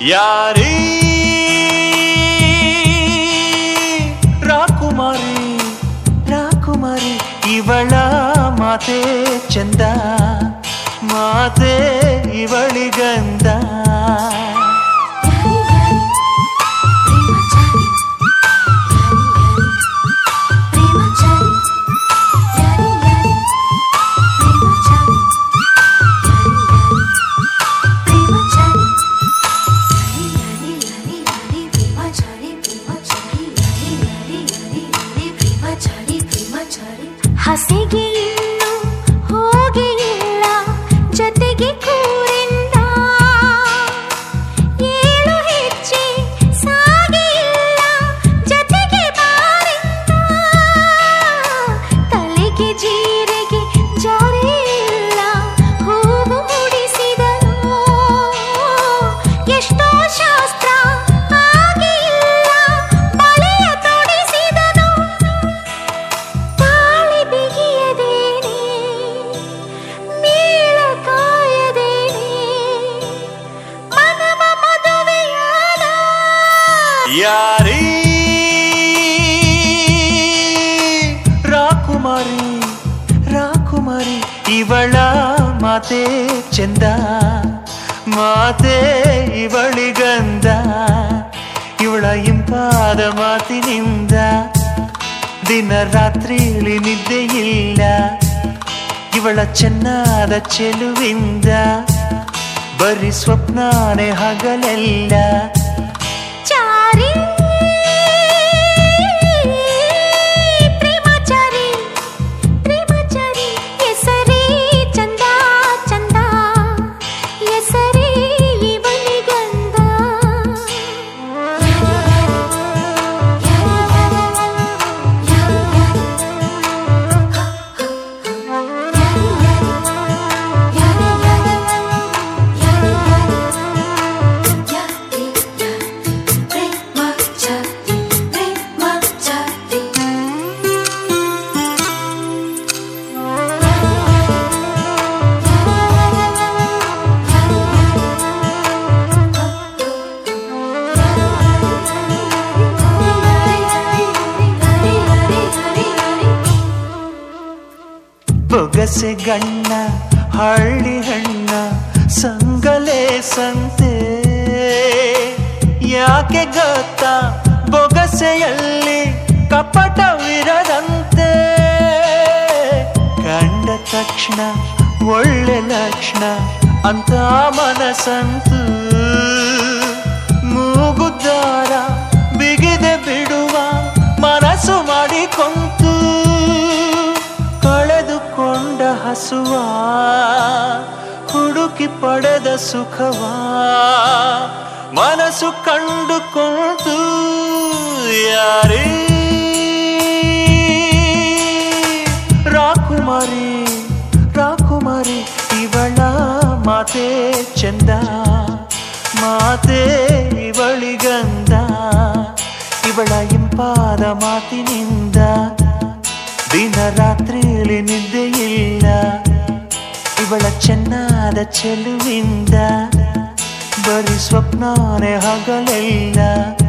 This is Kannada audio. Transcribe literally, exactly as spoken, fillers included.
ಯಾರೀ ರಾಕುಮಾರಿ ರಾಕುಮಾರಿ ಇವಳ ಮಾತೆ ಚಂದ ಮಾತೆ ಇವಳಿಗಂದ ಹಸಿಗೆ ಇನ್ನು ಹೋಗೆ ಇಲ್ಲ ಜೊತೆಗೆ ಕೂರಿಂದ ಏಳು ಹೆಜ್ಜೆ ಸಾಗೆ ಇಲ್ಲ ಜೊತೆಗೆ ಬಾರಿಂದ ತಲೆಗೆ ಜೀರೆಗೆ ಜಾರೇ ಇಲ್ಲ ಹೂವು ಮುಡಿಸಿದನು ಎಷ್ಟೋ ಶಾಸ್ತ್ರ ಹಾಗೆ ಇಲ್ಲ ಬಳೆಯ ತೊಡಿಸಿದನು ತಾಳಿ ಬಿಗಿಯದೇನೆ ಮೇಳ ಕಾಯದೇನೆ ಮನವ ಮದುವೆಯಾದ ಯಾರೀ ರಾಕುಮಾರಿ ರಾಕುಮಾರಿ ಇವಳ ಮಾತೆ ಚಂದ ಮಾತೆ ಇವಳಿಗಂದ ಇವಳ ಇಂಪಾದ ಮಾತಿನಿಂದ ದಿನ ರಾತ್ರಿಲಿ ನಿದ್ದೆ ಇಲ್ಲ ಇವಳ ಚೆನ್ನಾದ ಚೆಲುವಿಂದ ಬರೀ ಸ್ವಪ್ನಾನೇ ಹಗಲೆಲ್ಲ ಚಾರಿ ಪ್ರೇಮಚಾರಿ ಪ್ರೇಮಚಾರಿ ಹೆಸರೇ ಚಂದ ಚಂದ ಹೆಸರೇ ಇವಳಿಗಂದ ಬೊಗಸೆ ಗಣ್ಣ ಹಳ್ಳಿ ಹಣ್ಣ ಸಂಗಲೇ ಸಂತೆ ಯಾಕೆ ಗೊತ್ತಾ ಬೊಗಸೆಯಲ್ಲಿ ಕಪಟವಿರದಂತೆ ಕಂಡ ತಕ್ಷಣ ಒಳ್ಳೆ ಲಕ್ಷಣ ಅಂತ ಮನಸ್ಸಂತು ಮೂಗುದಾರ ಬಿಗಿದೆ ಬಿಡುವ ಮನಸ್ಸು ಮಾಡಿಕೊಂತು ಕಳೆದುಕೊಂಡ ಹಸುವ ಹುಡುಕಿ ಪಡೆದ ಸುಖವ ಮನಸ್ಸು ಕಂಡುಕೊಂಡು ಯಾರೇ ರಾಕುಮಾರಿ ರಾಕುಮಾರಿ ಇವಳ ಮಾತೆ ಚಂದ ಮಾತೆ ಇವಳಿಗಂದ ಇವಳ ಇಂಪಾದ ಮಾತಿನಿಂದ ದಿನ ರಾತ್ರಿಯಲ್ಲಿ ನಿದ್ದೆ ಇಲ್ಲ ಇವಳ ಚೆನ್ನಾದ ಚೆಲುವಿಂದ ಬರೀ ಸ್ವಪ್ನಾನೇ ಹಗಲೆಲ್ಲ